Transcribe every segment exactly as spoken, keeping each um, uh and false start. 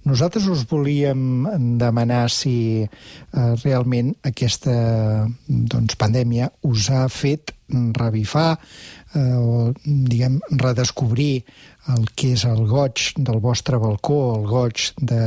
Nosaltres us volíem demanar si eh, realment aquesta doncs, pandèmia us ha fet revifar eh, o, diguem, redescobrir el que és el goig del vostre balcó, el goig de,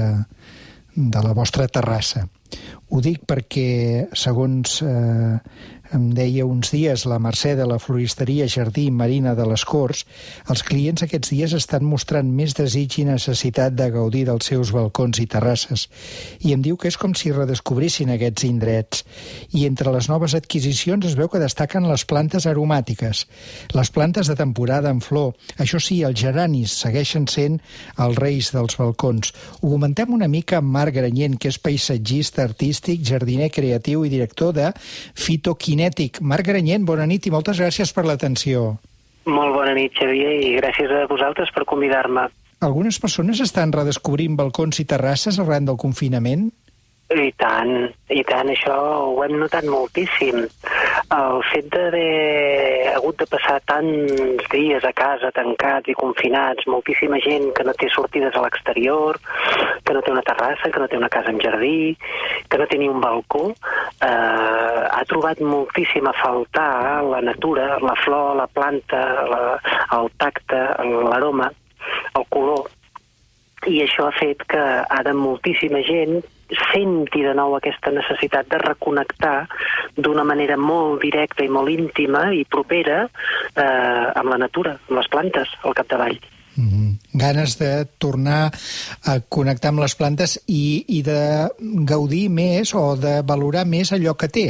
de la vostra terrassa. Ho dic perquè, segons eh, em deia uns dies la Mercè de la floristeria Jardí Marina de les Corts, els clients aquests dies estan mostrant més desig i necessitat de gaudir dels seus balcons i terrasses. I em diu que és com si redescobrissin aquests indrets. I entre les noves adquisicions es veu que destaquen les plantes aromàtiques, les plantes de temporada en flor. Això sí, els geranis segueixen sent els reis dels balcons. Ho comentem una mica amb Marc Granyent, que és paisatgista, artístic, jardiner creatiu i director de Fitoquinètic. Marc Granyent, bona nit i moltes gràcies per l'atenció. Molt bona nit, Xavier, i gràcies a vosaltres per convidar-me. Algunes persones estan redescobrint balcons i terrasses arran del confinament? I tant, i tant, això ho hem notat moltíssim. El fet d'haver hagut de passar tants dies a casa, tancats i confinats, moltíssima gent que no té sortides a l'exterior, que no té una terrassa, que no té una casa amb jardí, que no té ni un balcó, eh, ha trobat moltíssim a faltar la natura, la flor, la planta, la, el tacte, l'aroma, el color. I això ha fet que ara moltíssima gent senti de nou aquesta necessitat de reconnectar d'una manera molt directa i molt íntima i propera eh, amb la natura, amb les plantes, al capdavall. Mm-hmm. Ganes de tornar a connectar amb les plantes i, i de gaudir més o de valorar més allò que té.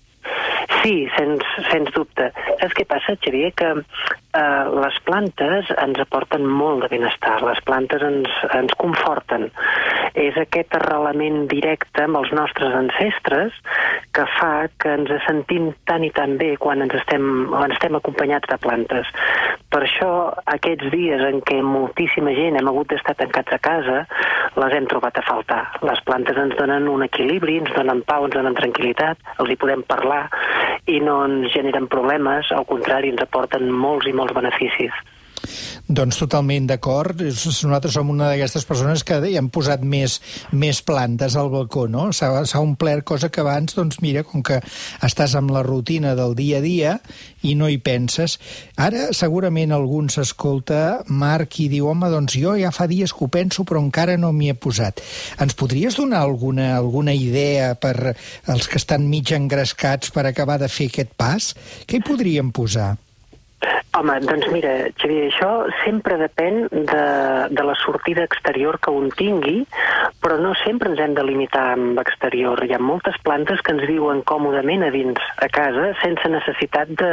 Sí, sens, sens dubte. Saps què passa, Xavier? Que eh, les plantes ens aporten molt de benestar, les plantes ens, ens conforten. És aquest arrelament directe amb els nostres ancestres que fa que ens sentim tan i tan bé quan ens estem, quan estem acompanyats de plantes. Per això, aquests dies en què moltíssima gent hem hagut d'estar tancats a casa, les hem trobat a faltar. Les plantes ens donen un equilibri, ens donen pau, ens donen tranquil·litat, els hi podem parlar i no ens generen problemes, al contrari, ens aporten molts i molts beneficis. Doncs totalment d'acord. Nosaltres som una d'aquestes persones que hi han posat més, més plantes al balcó, no? S'ha omplert, cosa que abans, doncs mira, com que estàs amb la rutina del dia a dia i no hi penses. Ara segurament algun s'escolta, Marc, i diu, home, doncs jo ja fa dies que ho penso però encara no m'hi he posat. Ens podries donar alguna, alguna idea per als que estan mig engrescats per acabar de fer aquest pas? Què hi podríem posar? Home, doncs mira, Xavier, això sempre depèn de, de la sortida exterior que un tingui, però no sempre ens hem de limitar amb l'exterior. Hi ha moltes plantes que ens viuen còmodament a dins a casa sense necessitat de,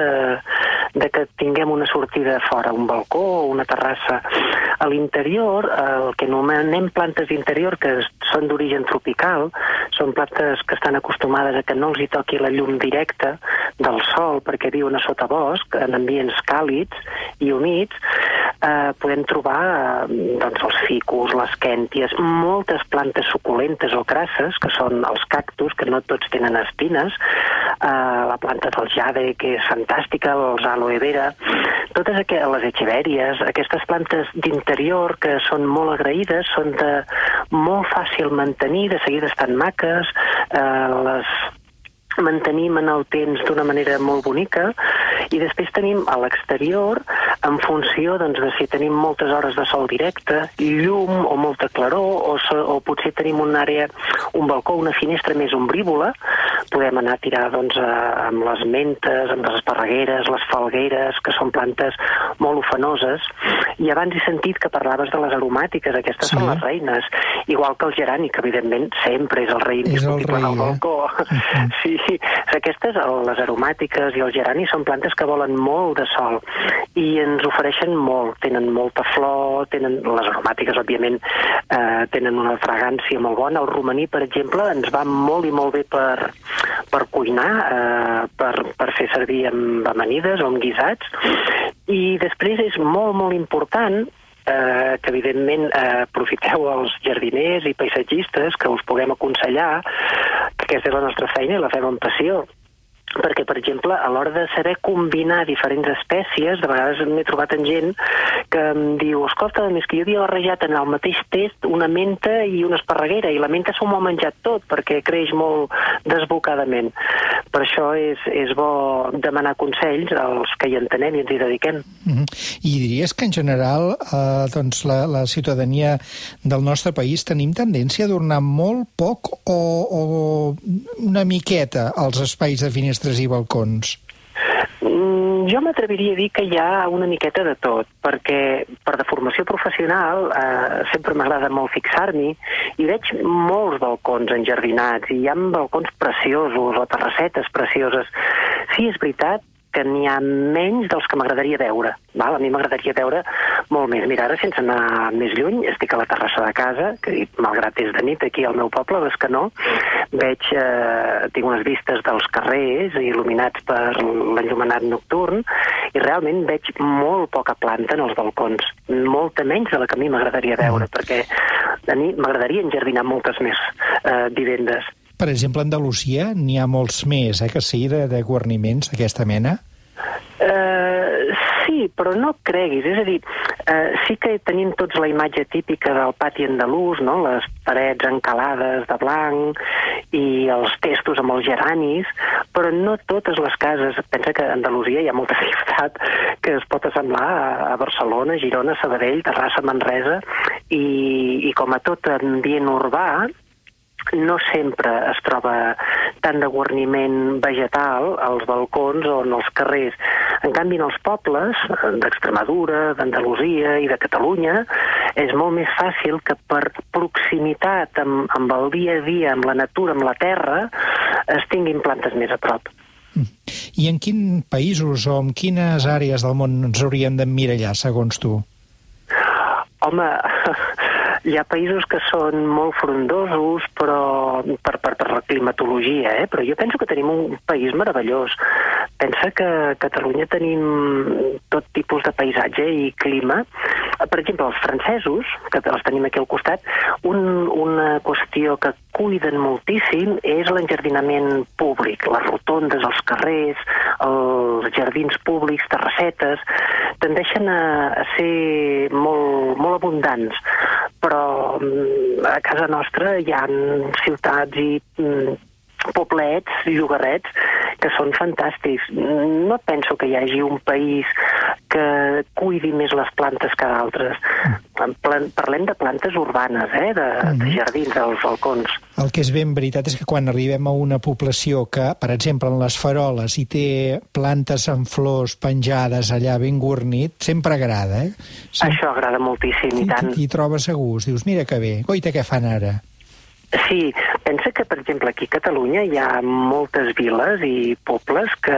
de que tinguem una sortida fora, un balcó o una terrassa. A l'interior, el que anomenem plantes d'interior, que són d'origen tropical, són plantes que estan acostumades a que no els hi toqui la llum directa del sol perquè viuen a sotabosc, en ambients càlids i humits, eh, podem trobar eh, doncs els ficus, les quènties, moltes plantes suculentes o crasses, que són els cactus, que no tots tenen espines, eh, la planta del jade, que és fantàstica, els aloe vera, totes aqu- les echevèries, aquestes plantes d'interior que són molt agraïdes, són de molt fàcil mantenir, de seguida estan maques, eh, les mantenim en el temps d'una manera molt bonica, i després tenim a l'exterior, en funció doncs, de si tenim moltes hores de sol directe, llum o molta claror, o, so, o potser tenim una àrea, un balcó, una finestra més ombrívola, podem anar a tirar doncs, a, amb les mentes, amb les esparregueres, les falgueres, que són plantes molt ufanoses. I abans he sentit que parlaves de les aromàtiques, aquestes sí. Són les reines, igual que el gerani, que evidentment sempre és el rei indiscutible del balcó. Eh? Sí, sí, aquestes, les aromàtiques i el gerani, són plantes que volen molt de sol i ens ofereixen molt, tenen molta flor, tenen, les aromàtiques òbviament eh, tenen una fragància molt bona. El romaní, per exemple, ens va molt i molt bé per, per cuinar, eh, per, per fer servir amb amanides o amb guisats, i després és molt, molt important Eh, que evidentment eh, aprofiteu els jardiners i paisatgistes que us puguem aconsellar, que aquesta és la nostra feina i la fem amb passió. perquè, per exemple, a l'hora de saber combinar diferents espècies, de vegades m'he trobat en gent que em diu, escolta, és que jo havia barrejat en el mateix test una menta i una esparreguera, i la menta s'ho m'ho ha menjat tot, perquè creix molt desbocadament. Per això és, és bo demanar consells als que hi entenem i ens hi dediquem. Mm-hmm. I diries que, en general, eh, doncs la, la ciutadania del nostre país tenim tendència a donar molt poc o, o una miqueta als espais de finestres i balcons? Mm, jo m'atreviria a dir que hi ha una miqueta de tot, perquè per de formació professional eh, sempre m'agrada molt fixar-m'hi i veig molts balcons enjardinats i hi ha balcons preciosos o terrassetes precioses. Sí, és veritat que n'hi ha menys dels que m'agradaria veure. Val? A mi m'agradaria veure molt més. Mira, ara, sense anar més lluny, estic a la terrassa de casa, que malgrat és de nit aquí al meu poble, és que no, veig, eh, tinc unes vistes dels carrers il·luminats per l'enllumenat nocturn i realment veig molt poca planta en els balcons, molta menys de la que a mi m'agradaria veure, perquè a mi m'agradaria enjardinar moltes més eh, vivendes. Per exemple, a Andalusia n'hi ha molts més, eh, que sí, de, de guarniments d'aquesta mena? Uh, sí, però no creguis. És a dir, uh, sí que tenim tots la imatge típica del pati andalús, no? Les parets encalades de blanc i els testos amb els geranis, però no totes les cases. Pensa que a Andalusia hi ha molta ciutat que es pot assemblar a Barcelona, Girona, Sabadell, Terrassa, Manresa, i, i com a tot ambient urbà, no sempre es troba tant de guarniment vegetal als balcons o en els carrers. En canvi, en els pobles d'Extremadura, d'Andalusia i de Catalunya és molt més fàcil que per proximitat amb, amb el dia a dia, amb la natura, amb la terra, es tinguin plantes més a prop. I en quins països o en quines àrees del món ens hauríem d'emmirallar, segons tu? Home, hi ha països que són molt frondosos però per, per, per la climatologia, eh? Però jo penso que tenim un país meravellós. Pensa que a Catalunya tenim tot tipus de paisatge i clima. Per exemple, els francesos, que els tenim aquí al costat, un, una qüestió que cuiden moltíssim és l'enjardinament públic, les rotondes, els carrers, els jardins públics, terrassetes, tendeixen a, a ser molt, molt abundants, però a casa nostra hi ha ciutats i poblets, llogarrets, que són fantàstics. No penso que hi hagi un país que cuidi més les plantes que d'altres. Parlem de plantes urbanes, eh? de, de jardins, dels balcons. El que és ben veritat és que quan arribem a una població que, per exemple, en les faroles hi té plantes amb flors penjades allà ben guarnit, sempre agrada, eh? Sempre... Això agrada moltíssim, i tant. I trobes a gust, dius, mira que bé, goita què fan ara. Sí, pensa que, per exemple, aquí a Catalunya hi ha moltes viles i pobles que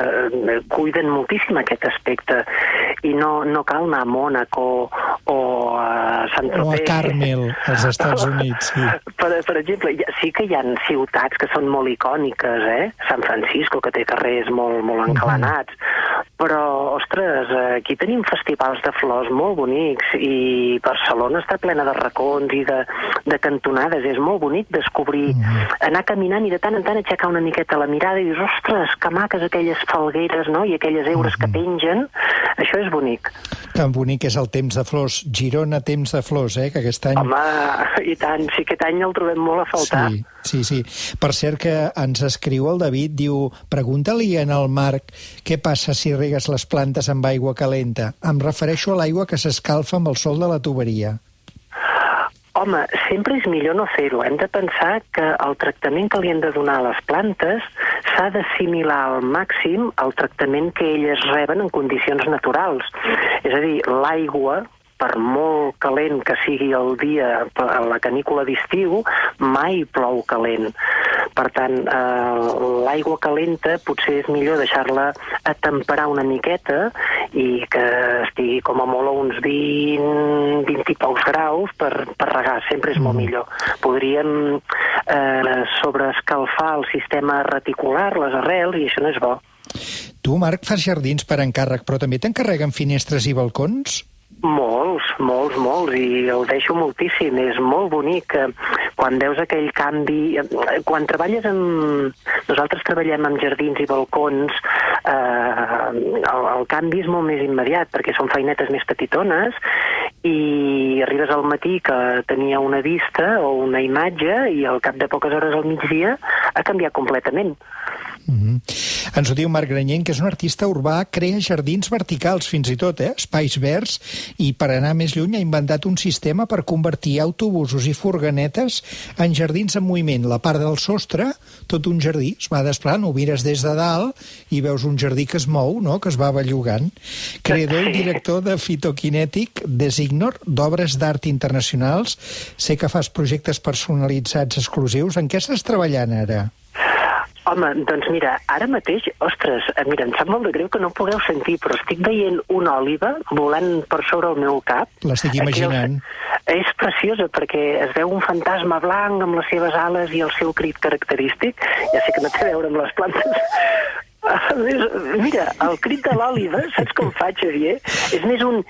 cuiden moltíssim aquest aspecte i no, no cal anar a Mònaco o a Sant-Tropez. O a Carmel, als Estats Units, sí. Per, per exemple, sí que hi ha ciutats que són molt icòniques, eh? San Francisco, que té carrers molt, molt encalanats, uh-huh. Però, ostres, aquí tenim festivals de flors molt bonics i Barcelona està plena de racons i de, de cantonades, és molt bonic descobrir, mm. anar caminant i de tant en tant aixecar una miqueta la mirada i dius, ostres, que maques aquelles falgueres, no?, i aquelles heures mm-hmm. que pengen, això és bonic. Que bonic és el temps de flors. Girona, temps de flors, eh, que aquest any... Home, i tant, sí, aquest any el trobem molt a faltar. Sí, sí, sí. Per cert que ens escriu el David, diu, pregunta-li en el Marc què passa si regues les plantes amb aigua calenta. Em refereixo a l'aigua que s'escalfa amb el sol de la tuberia. Home, sempre és millor no fer-ho. Hem de pensar que el tractament que li hem de donar a les plantes s'ha d'assimilar al màxim al tractament que elles reben en condicions naturals. És a dir, l'aigua, per molt calent que sigui el dia a la canícula d'estiu, mai plou calent. Per tant, eh, l'aigua calenta potser és millor deixar-la atemperar una miqueta i que estigui com a molt a uns vint, vint i pocs graus per, per regar. Sempre és molt millor. Podríem eh, sobreescalfar el sistema reticular, les arrels, i això no és bo. Tu, Marc, fas jardins per encàrrec, però també t'encarreguen finestres i balcons? Molts, molts, molts, i el deixo moltíssim. És molt bonic. Quan quan veus aquell canvi... Quan treballes amb... Nosaltres treballem amb jardins i balcons, eh, el, el canvi és molt més immediat, perquè són feinetes més petitones, i arribes al matí que tenia una vista o una imatge i al cap de poques hores al migdia ha canviat completament. Mm-hmm. Ens ho diu Marc Granyent, que és un artista urbà, crea jardins verticals fins i tot, eh? espais verds, i per anar més lluny ha inventat un sistema per convertir autobusos i furgonetes en jardins en moviment. La part del sostre, tot un jardí, es va desplegant, ho mires des de dalt i veus un jardí que es mou, no? que es va bellugant. Creador i director de Fitokinètic, Designor, d'obres d'art internacionals. Sé que fas projectes personalitzats exclusius. En què estàs treballant ara? Home, doncs mira, ara mateix, ostres, mira, em sap molt de greu que no ho pugueu sentir, però estic veient una òliba volant per sobre el meu cap. L'estic imaginant. El... És preciosa perquè es veu un fantasma blanc amb les seves ales i el seu crit característic. Ja sé que no té a veure amb les plantes. Mira, el crit de l'òliba, saps com fa, Xavier? És més un...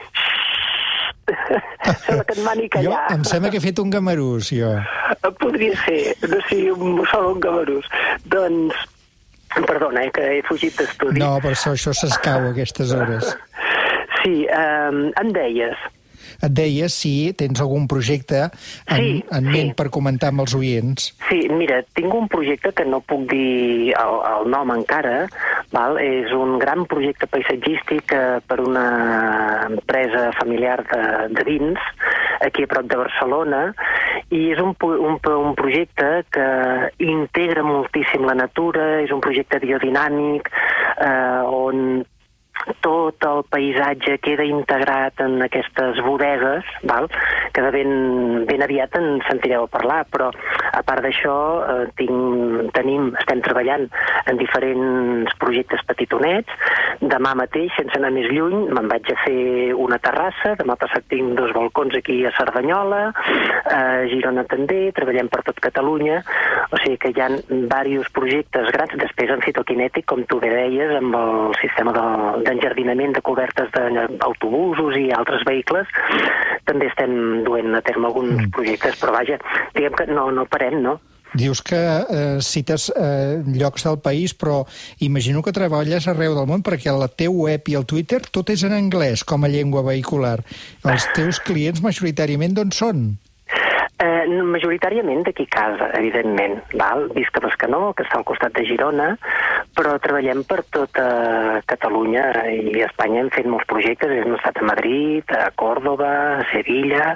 Sembla que et mani callar. Jo em sembla que he fet un gamarús, jo. Podria ser, no sé, un, solo un gamarús. Doncs, perdona, eh, que he fugit d'estudi. No, però això, això s'escau a aquestes hores. Sí, um, em deies... Et deies si tens algun projecte en, sí, en ment sí. per comentar amb els oients. Sí, mira, tinc un projecte que no puc dir el, el nom encara, val? És un gran projecte paisatgístic eh, per una empresa familiar de, de vins, aquí a prop de Barcelona, i és un, un, un projecte que integra moltíssim la natura, és un projecte biodinàmic, eh, on tot el paisatge queda integrat en aquestes bodegues, val? Que de ben, ben aviat en sentireu a parlar, però a part d'això eh, tinc, tenim, estem treballant en diferents projectes petitonets. Demà mateix, sense anar més lluny, me'n vaig a fer una terrassa, demà passat tinc dos balcons aquí a Cerdanyola, a Girona també, treballem per tot Catalunya, o sigui que hi ha diversos projectes grans, després en Fitokinètic, com tu bé deies, amb el sistema de d'enjardinament de cobertes d'autobusos i altres vehicles, també estem duent a terme alguns mm. projectes, però vaja, diguem que no, no parem, no? Dius que eh, cites eh, llocs del país, però imagino que treballes arreu del món, perquè el teu web i el Twitter tot és en anglès com a llengua vehicular. Els teus clients majoritàriament d'on són? Eh, majoritàriament d'aquí a casa, evidentment. Val? Visc a Bescanó, que està al costat de Girona, però treballem per tota Catalunya i a Espanya hem fet molts projectes, hem estat a Madrid, a Còrdova, a Sevilla,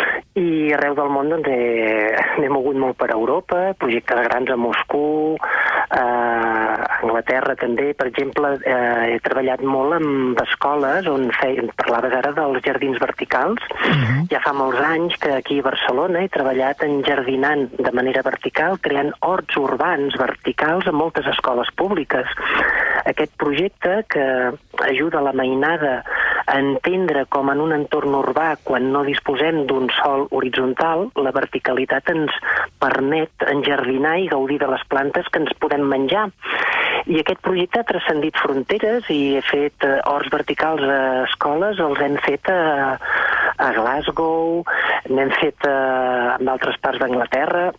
i arreu del món doncs, he, n'he mogut molt per Europa, projectes grans a Moscou, a Anglaterra també. Per exemple, eh, he treballat molt amb escoles on feien, parlaves ara dels jardins verticals, uh-huh. Ja fa molts anys que aquí a Barcelona he treballat enjardinant de manera vertical, creant horts urbans verticals a moltes escoles públiques. Aquest projecte que ajuda la mainada a entendre com en un entorn urbà, quan no disposem d'un sòl horitzontal, la verticalitat ens permet enjardinar i gaudir de les plantes que ens podem menjar. I aquest projecte ha transcendit fronteres i he fet eh, horts verticals a escoles, els hem fet a, a Glasgow, n'hem fet a, en altres parts d'Anglaterra,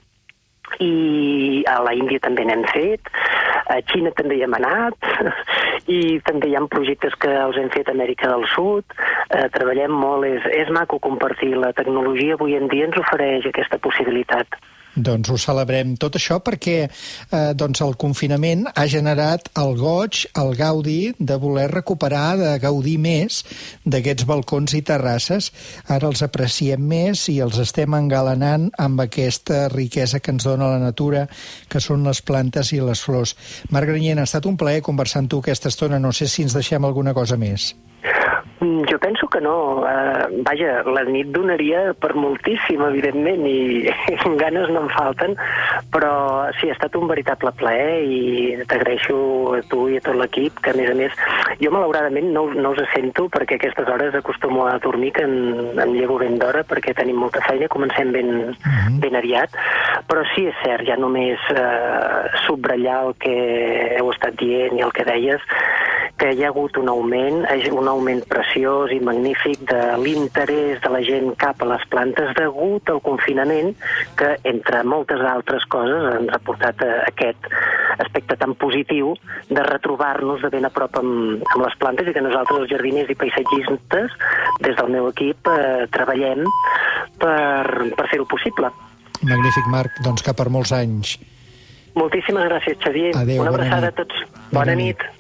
i a la Índia també n'hem fet, a Xina també hi hem anat, i també hi ha projectes que els hem fet a Amèrica del Sud. Eh, treballem molt, és, és maco compartir. La tecnologia avui en dia ens ofereix aquesta possibilitat. Doncs ho celebrem. Tot això perquè eh, doncs el confinament ha generat el goig, el gaudi de voler recuperar, de gaudir més d'aquests balcons i terrasses. Ara els apreciem més i els estem engalanant amb aquesta riquesa que ens dona la natura, que són les plantes i les flors. Marc Granyent, ha estat un plaer conversar amb tu aquesta estona. No sé si ens deixem alguna cosa més. Jo penso que no. Uh, vaja, la nit donaria per moltíssim, evidentment, i ganes no em falten, però sí, ha estat un veritable plaer i t'agraeixo a tu i a tot l'equip, que a més a més, jo malauradament no, no us sento perquè a aquestes hores acostumo a dormir, que em, em llevo ben d'hora perquè tenim molta feina, comencem ben, uh-huh. ben aviat, però sí, és cert, ja només uh, subratllar el que heu estat dient i el que deies, que hi ha hagut un augment, un augment preciós i magnífic de l'interès de la gent cap a les plantes degut al confinament que, entre moltes altres coses, ens ha portat a aquest aspecte tan positiu de retrobar-nos de ben a prop amb, amb les plantes i que nosaltres, els jardiners i paisatgistes, des del meu equip, eh, treballem per, per fer-ho possible. Magnífic, Marc. Doncs que per molts anys. Moltíssimes gràcies, Xavier. Adéu, Una bona abraçada nit. a tots. Bona Bona nit. nit.